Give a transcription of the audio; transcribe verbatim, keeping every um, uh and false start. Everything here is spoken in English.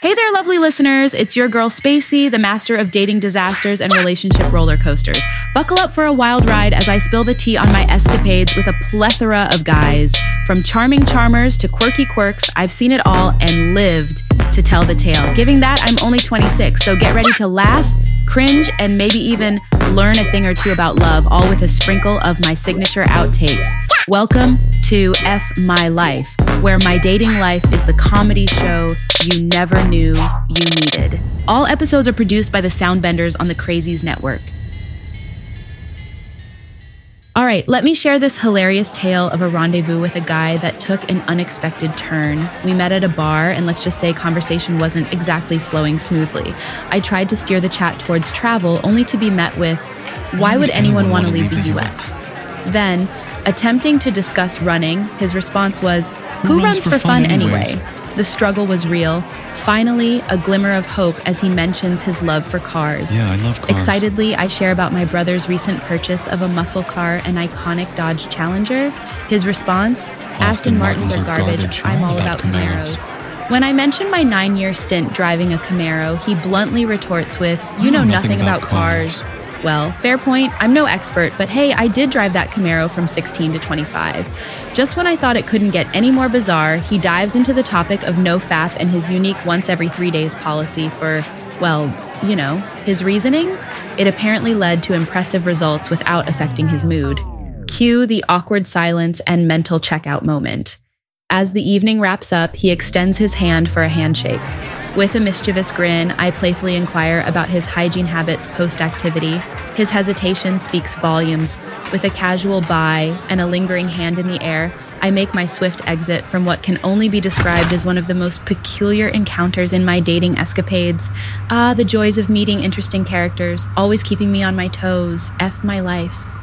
Hey there, lovely listeners. It's your girl Spacey, the master of dating disasters and relationship roller coasters. Buckle up for a wild ride as I spill the tea on my escapades with a plethora of guys. From charming charmers to quirky quirks, I've seen it all and lived to tell the tale. Giving that, I'm only twenty-six, so get ready to laugh, cringe, and maybe even learn a thing or two about love, all with a sprinkle of my signature outtakes. Welcome to F My Life, where my dating life is the comedy show you never knew you needed. All episodes are produced by the Soundbenders on the Crazies Network. All right, let me share this hilarious tale of a rendezvous with a guy that took an unexpected turn. We met at a bar, and let's just say conversation wasn't exactly flowing smoothly. I tried to steer the chat towards travel, only to be met with, why would anyone want to leave the U S? Then, attempting to discuss running, his response was, who runs for fun anyway? The struggle was real. Finally, a glimmer of hope as he mentions his love for cars. Yeah, I love cars. Excitedly, I share about my brother's recent purchase of a muscle car, an iconic Dodge Challenger. His response, Aston, Aston Martins, Martins are garbage. garbage. I'm all about, about Camaros. Camaros. When I mention my nine-year stint driving a Camaro, he bluntly retorts with, you know, know nothing, nothing about, about cars. cars. Well, fair point, I'm no expert, but hey, I did drive that Camaro from sixteen to twenty-five. Just when I thought it couldn't get any more bizarre, he dives into the topic of no fap and his unique once every three days policy for, well, you know, his reasoning? It apparently led to impressive results without affecting his mood. Cue the awkward silence and mental checkout moment. As the evening wraps up, he extends his hand for a handshake. With a mischievous grin, I playfully inquire about his hygiene habits post-activity. His hesitation speaks volumes. With a casual bye and a lingering hand in the air, I make my swift exit from what can only be described as one of the most peculiar encounters in my dating escapades. Ah, the joys of meeting interesting characters, always keeping me on my toes. F my life.